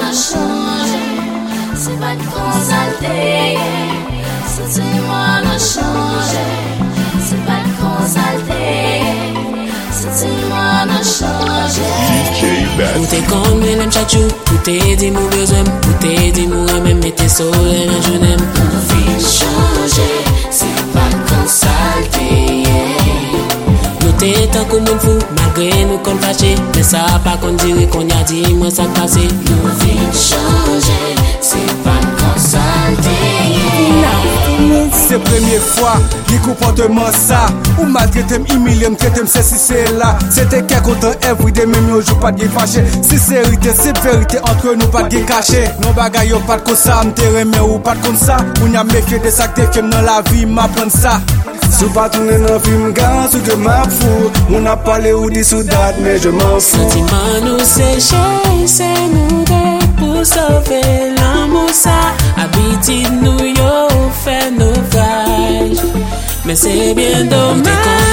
a changé, c'est pas qu'on s'altère. Sentiment a changé, c'est pas qu'on s'altère. Sentiment a changé. Ou te kon men lem chachou, ou te di mou bezem, ou te di mou remem, mette soleil nan jounem. Nous vin changer, c'est pas qu'on s'altère. Nou te tan kou moun fou, malgré nou kon fache, men sa pa kon dire kon ya di mwen sa kase. Nous vin changer, c'est pas qu'on s'altère. C'est première fois, li comportement ça. Ou maltraite humilié, m'traite c'est si c'est là. C'était qu'un content everyday, même yo joue pas de fâché. Sincérité, c'est vérité entre nous, pas de caché. Non bagay yo pas de comme ça, m'te remè ou pas de comme ça. On a méfié de ça que t'es dans la vie, m'apprendre ça. Sou pas tourner dans film gaz ou que m'a fou. On a parlé ou dit sous date, mais je m'en fous. Sentiment nous séché, c'est nous deux pour sauver l'amour ça. Habitude nous yo fait naufrage. Mais c'est bien dommage.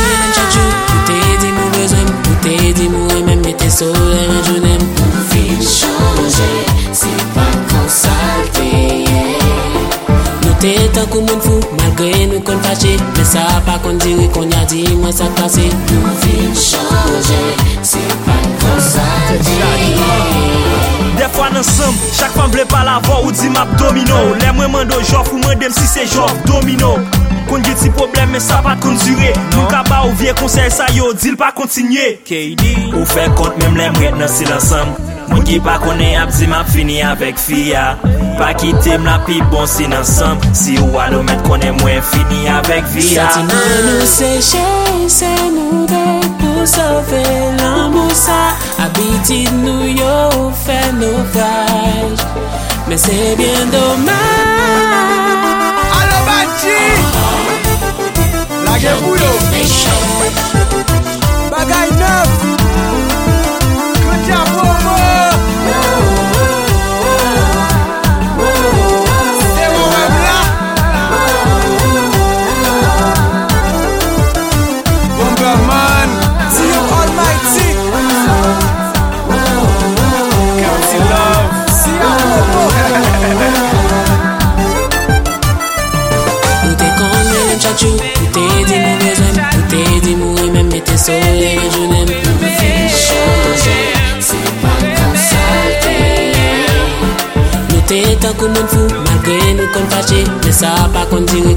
Ou te di mou bezem, ou te di mou remem, mette soleil nan jounem. Nous vin changer, c'est pas qu'on s'altère. Nou te tan kou moun fou, malgré nou kon fache, men sa pa kon dire kon ya di mwen sa kase. Nous vin changer, c'est pas qu'on s'altère. Des fois ensemble, chaque femme vle pas la voix ou dit map domino. Les moi mando jof ou mandem si c'est jof domino. Kon gen ti problème mais ça pas kon durer. Moun ka ba ou vieux conseil ça yo, dit pas continuer. KD ou fait compte même les mret nan sil ensemble. Moun ki pa konnen ap di map fini avec fia. Pas quitter la pi bon sin ensemble. Si ou a nous mettre konnen moins fini avec via. Sentiment nous séché, c'est nous deux pour sauver l'amour ça. Habitude nous yo fait naufrage. Mais c'est bien dommage. Allo Badji, la gueule boulot. Bagay neuf. Kodia Bobo. C'est mon rêve là. Bomberman, see you almighty. County love, see you Bobo. Ou te kon men chachou, ou te di mou bezem, ou te di mou remem, mette soleil nan jounem. Nous vin changer, c'est pas qu'on s'altère. Nou te tan kou moun fou, malgré nou kon fache, men sa pa kon dire